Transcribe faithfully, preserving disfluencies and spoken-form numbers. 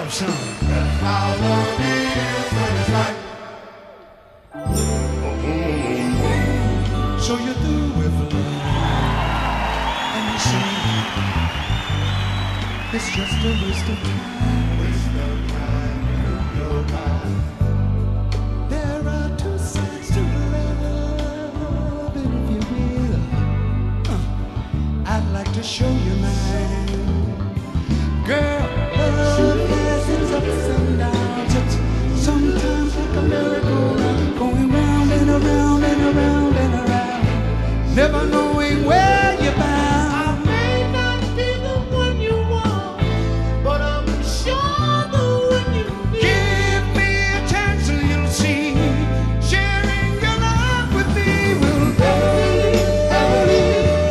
love song. That's how love is when it's like. So you're through with love, and you say it's just a waste of time. Waste of time, your time. There are two sides to love, and if you will, uh, I'd like to show you mine. Girl, love has its ups and downs. It's sometimes like a merry-go-round, going round and around and around and around, never knowing where you're bound.